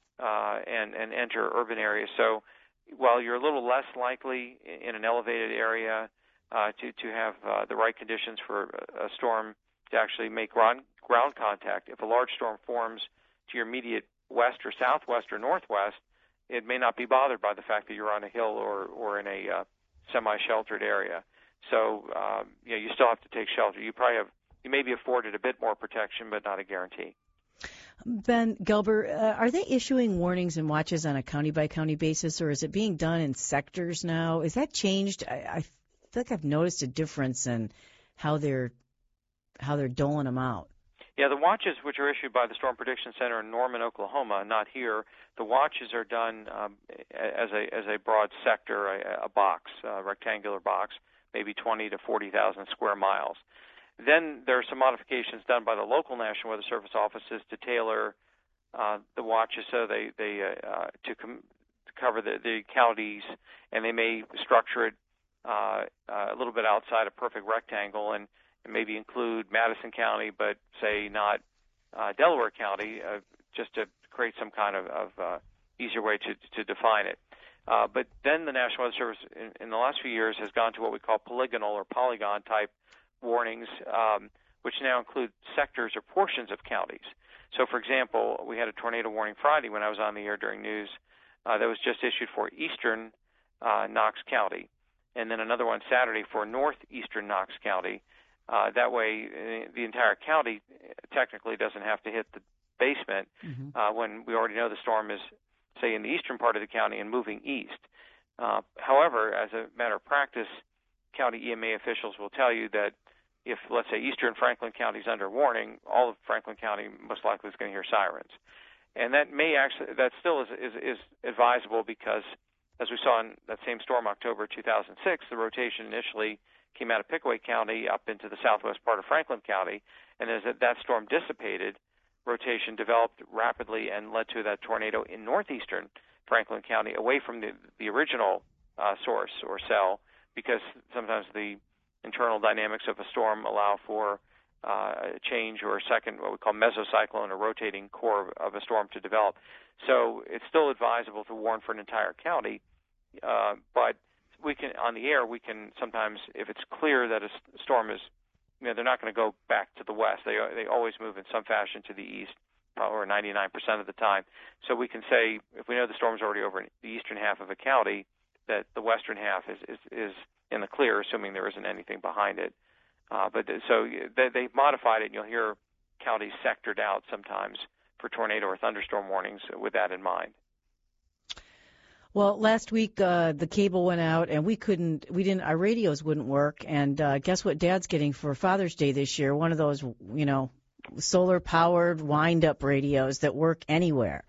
uh, and and enter urban areas. So while you're a little less likely in an elevated area Uh, to to have uh, the right conditions for a, a storm to actually make ground, ground contact. If a large storm forms to your immediate west or southwest or northwest, it may not be bothered by the fact that you're on a hill or, or in a uh, semi-sheltered area. So, um, yeah, you still have to take shelter. You probably have, you may be afforded a bit more protection, but not a guarantee. Ben Gelber, uh, are they issuing warnings and watches on a county-by-county basis, or is it being done in sectors now? Is that changed? I, I feel like I've noticed a difference in how they're how they're doling them out. Yeah, the watches, which are issued by the Storm Prediction Center in Norman, Oklahoma, not here, the watches are done um, as a as a broad sector, a, a box, a rectangular box, maybe twenty to forty thousand square miles. Then there are some modifications done by the local National Weather Service offices to tailor uh, the watches so they they uh, uh, to, com- to cover the, the counties, and they may structure it uh, uh, a little bit outside a perfect rectangle and, and maybe include Madison County, but say not uh, Delaware County, uh, just to create some kind of, of uh, easier way to to define it. Uh, but then the National Weather Service in, in the last few years has gone to what we call polygonal or polygon type warnings, um, which now include sectors or portions of counties. So, for example, we had a tornado warning Friday when I was on the air during news uh, that was just issued for eastern uh, Knox County, and then another one Saturday for northeastern Knox County. Uh, that way, the entire county technically doesn't have to hit the basement mm-hmm. uh, when we already know the storm is, say, in the eastern part of the county and moving east. Uh, however, as a matter of practice, county E M A officials will tell you that if, let's say, eastern Franklin County is under warning, all of Franklin County most likely is going to hear sirens. And that may actually, that still is, is, is advisable because, as we saw in that same storm, October two thousand six, the rotation initially came out of Pickaway County up into the southwest part of Franklin County, and as that storm dissipated, rotation developed rapidly and led to that tornado in northeastern Franklin County, away from the, the original uh, source or cell, because sometimes the internal dynamics of a storm allow for uh, a change or a second, what we call mesocyclone, or rotating core of a storm to develop. So it's still advisable to warn for an entire county, uh, but we can, on the air, we can sometimes, if it's clear that a storm is, you know, they're not going to go back to the west. They they always move in some fashion to the east, or ninety-nine percent of the time. So we can say, if we know the storm's already over in the eastern half of a county, that the western half is, is, is in the clear, assuming there isn't anything behind it. Uh, but so they, they've modified it, and you'll hear counties sectored out sometimes for tornado or thunderstorm warnings with that in mind. Well, last week uh, the cable went out, and we couldn't, we didn't, our radios wouldn't work. And uh, guess what Dad's getting for Father's Day this year? One of those, you know, solar-powered wind-up radios that work anywhere.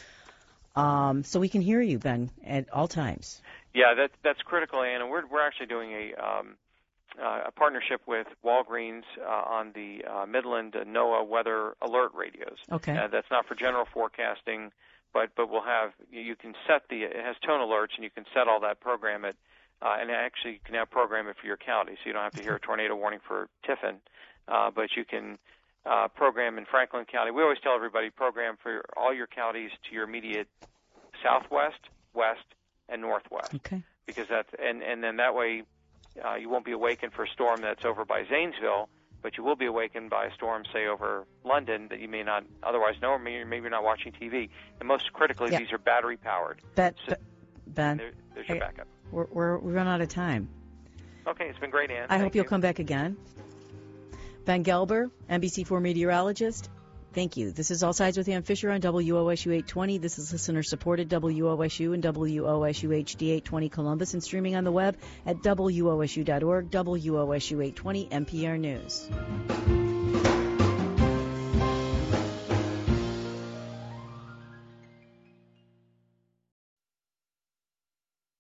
Um, so we can hear you, Ben, at all times. Yeah, that, that's critical, Ann. And we're we're actually doing a um, uh, a partnership with Walgreens uh, on the uh, Midland NOAA weather alert radios. Okay. Uh, that's not for general forecasting. But but we'll have, you can set the, it has tone alerts, and you can set all that, program it, uh, and actually you can now program it for your county, so you don't have to hear a tornado warning for Tiffin, uh, but you can uh, program in Franklin County. We always tell everybody, program for all your counties to your immediate southwest, west, and northwest. Okay. Because that's, and, and then that way uh, you won't be awakened for a storm that's over by Zanesville, but you will be awakened by a storm, say, over London that you may not otherwise know, or maybe, maybe you're not watching T V. And most critically, yeah. these are battery-powered. Ben, so Ben there, there's your backup. We're, we're, we run out of time. Okay, it's been great, Ann. I Thank hope you'll you. come back again. Ben Gelber, N B C four meteorologist. Thank you. This is All Sides with Ann Fisher on W O S U eight twenty. This is listener-supported W O S U and W O S U H D eight twenty Columbus, and streaming on the web at W O S U dot org, W O S U eight twenty, N P R News.